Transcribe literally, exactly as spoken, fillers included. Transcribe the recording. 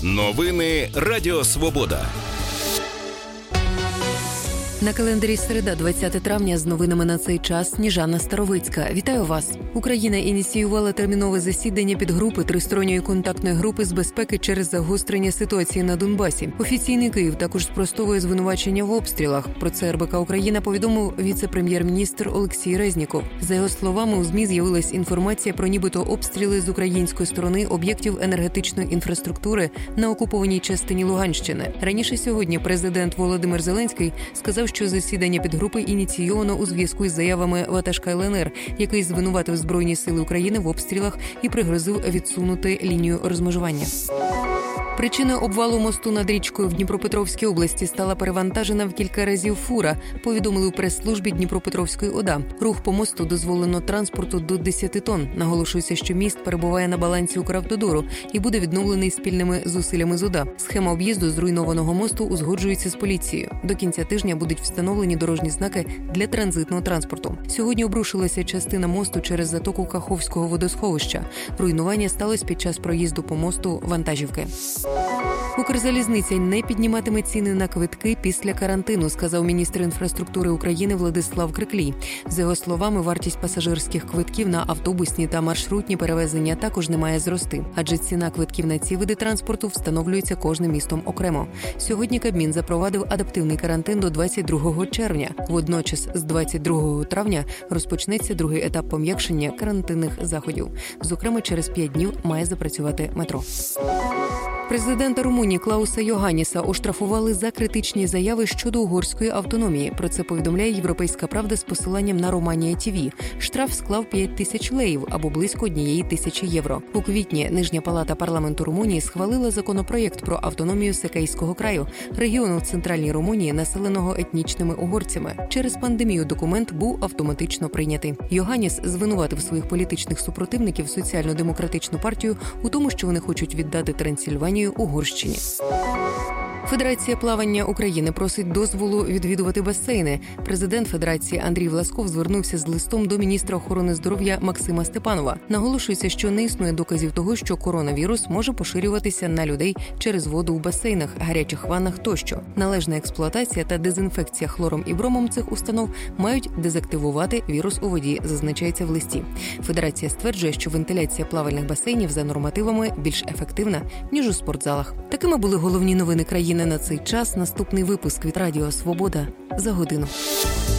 Новини Радіо Свобода. На календарі середа, двадцяте травня, з новинами на цей час Сніжана Старовицька. Вітаю вас! Україна ініціювала термінове засідання підгрупи тристоронньої контактної групи з безпеки через загострення ситуації на Донбасі. Офіційний Київ також спростовує звинувачення в обстрілах. Про це РБК Україна повідомив віце-прем'єр-міністр Олексій Резніков. За його словами, у ЗМІ з'явилась інформація про нібито обстріли з української сторони об'єктів енергетичної інфраструктури на окупованій частині Луганщини. Раніше сьогодні президент Володимир Зеленський сказав, що засідання підгрупи ініційовано у зв'язку із заявами ватажка ЛНР, який звинуватив Збройні сили України в обстрілах і пригрозив відсунути лінію розмежування. Причиною обвалу мосту над річкою в Дніпропетровській області стала перевантажена в кілька разів фура, повідомили у прес-службі Дніпропетровської ОДА. Рух по мосту дозволено транспорту до десять тонн. Наголошується, що міст перебуває на балансі Укравтодору і буде відновлений спільними зусиллями з ОДА. Схема об'їзду зруйнованого мосту узгоджується з поліцією. До кінця тижня будуть встановлені дорожні знаки для транзитного транспорту. Сьогодні обрушилася частина мосту через затоку Каховського водосховища. Руйнування сталося під час проїзду по мосту вантажівки. Укрзалізниця не підніматиме ціни на квитки після карантину, сказав міністр інфраструктури України Владислав Криклій. За його словами, вартість пасажирських квитків на автобусні та маршрутні перевезення також не має зрости, адже ціна квитків на ці види транспорту встановлюється кожним містом окремо. Сьогодні Кабмін запровадив адаптивний карантин до двадцять другого червня. Водночас з двадцять другого травня розпочнеться другий етап пом'якшення карантинних заходів. Зокрема, через п'ять днів має запрацювати метро. Президента Румунії Клауса Йоганніса оштрафували за критичні заяви щодо угорської автономії. Про це повідомляє «Європейська правда» з посиланням на Романія ТІВІ. Штраф склав п'ять тисяч леїв, або близько однієї тисячі євро. У квітні Нижня палата парламенту Румунії схвалила законопроєкт про автономію Секейського краю, регіону в центральній Румунії, населеного етнічними угорцями. Через пандемію документ був автоматично прийнятий. Йоганніс звинуватив своїх політичних супротивників Соціально-демократичну партію у тому, що вони хочуть віддати Трансильванію Угорщині. Федерація плавання України просить дозволу відвідувати басейни. Президент Федерації Андрій Власков звернувся з листом до міністра охорони здоров'я Максима Степанова. Наголошується, що не існує доказів того, що коронавірус може поширюватися на людей через воду у басейнах, гарячих ваннах тощо. Належна експлуатація та дезінфекція хлором і бромом цих установ мають дезактивувати вірус у воді, зазначається в листі. Федерація стверджує, що вентиляція плавальних басейнів за нормативами більш ефективна, ніж у спортзалах. Такими були головні новини країни на цей час. Наступний випуск від Радіо Свобода за годину.